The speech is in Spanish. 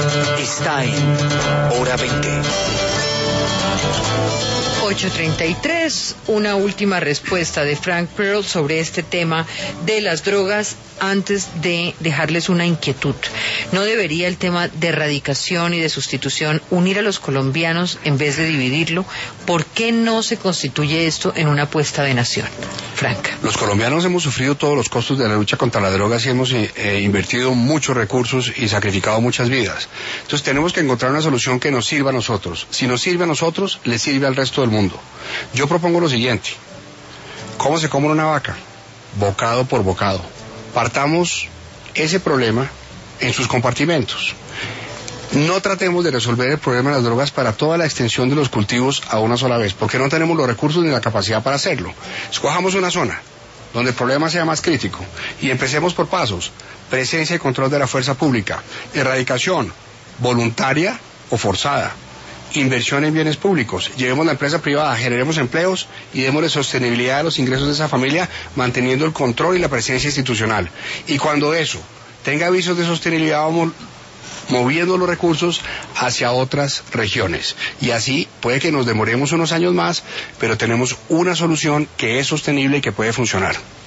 está en Hora 20. 8:33, una última respuesta de Frank Pearl sobre este tema de las drogas antes de dejarles una inquietud. ¿No debería el tema de erradicación y de sustitución unir a los colombianos en vez de dividirlo? ¿Por qué no se constituye esto en una apuesta de nación? Frank. Los colombianos hemos sufrido todos los costos de la lucha contra las drogas y hemos invertido muchos recursos y sacrificado muchas vidas. Entonces tenemos que encontrar una solución que nos sirva a nosotros. Si nos sirve a nosotros, le sirve al resto del mundo. Yo propongo lo siguiente: ¿cómo se come una vaca? Bocado por bocado. Partamos ese problema en sus compartimentos. No tratemos de resolver el problema de las drogas para toda la extensión de los cultivos a una sola vez, porque no tenemos los recursos ni la capacidad para hacerlo. Escojamos una zona donde el problema sea más crítico y empecemos por pasos: presencia y control de la fuerza pública, erradicación voluntaria o forzada, inversión en bienes públicos, llevemos la empresa privada, generemos empleos y démosle sostenibilidad a los ingresos de esa familia, manteniendo el control y la presencia institucional. Y cuando eso tenga avisos de sostenibilidad, vamos moviendo los recursos hacia otras regiones. Y así puede que nos demoremos unos años más, pero tenemos una solución que es sostenible y que puede funcionar.